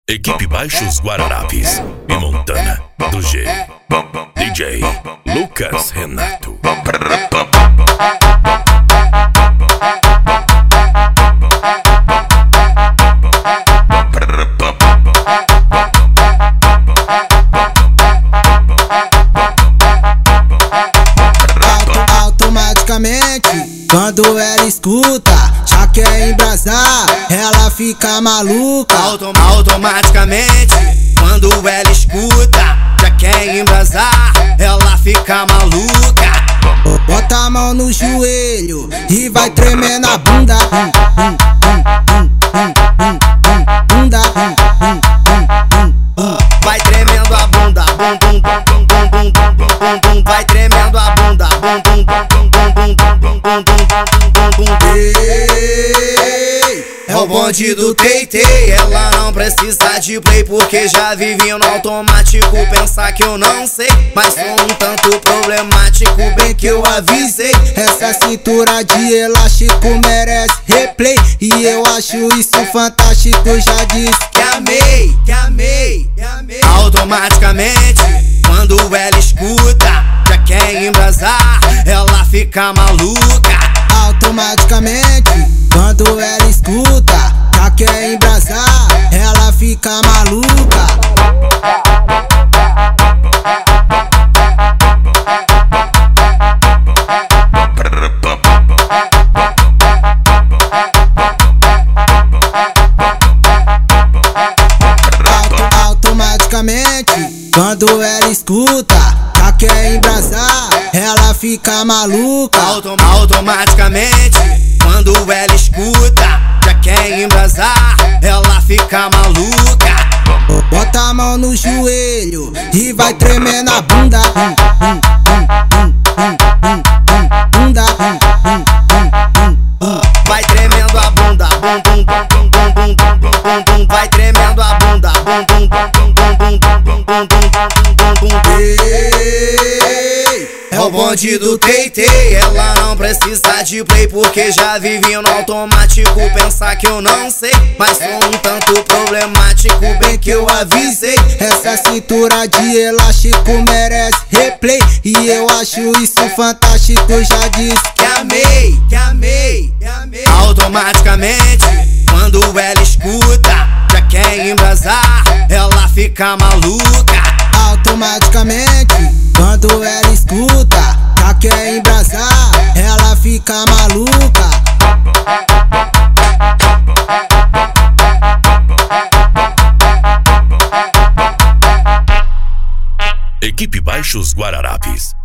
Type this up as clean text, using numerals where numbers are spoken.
Equipe Baixos Guararapes e Montana do G. DJ Lucas Renato. Automaticamente, quando ela escuta, já quer embrasar, ela fica maluca. Automaticamente, quando ela escuta, já quer embrasar, ela fica maluca. Bota a mão no joelho e vai tremendo a bunda. Bunda. Vai tremendo a bunda, bum bum bum bum bum bum bum bum. Vai tremendo a bunda, bum bum bum bum bum bum bum bum bum bum. É o bonde do Teitei, ela não precisa de play porque já vivi no automático. Pensar que eu não sei, mas sou um tanto problemático, bem que eu avisei. Essa cintura de elástico merece replay, e eu acho isso fantástico. Já disse que amei, que amei, que amei. Automaticamente, quando ela escuta, já quer embrasar, ela fica maluca. Automaticamente, quando ela escuta, já quer embrasar, ela fica maluca. Automaticamente, quando ela escuta, já quer embrasar, ela fica maluca. Automaticamente, quando ela escuta, já quer embrasar, ela fica maluca. Bota a mão no joelho e vai tremendo a bunda. Bunda. Vai tremendo a bunda, bum bum bum bum bum bum bum bum. Vai tremendo a bunda, bum bum bum bum bum bum bum bum bum bum. É o bonde do Teitei, ela não precisa de play porque já vivi no automático. Pensar que eu não sei, mas sou um tanto problemático, bem que eu avisei. Essa cintura de elástico merece replay, e eu acho isso fantástico. Já disse que amei, que amei, que amei. Automaticamente, quando ela escuta, já quer embrasar, ela fica maluca. Automaticamente, quando ela escuta, já quer embrasar, ela fica maluca. Equipe Baixos Guararapes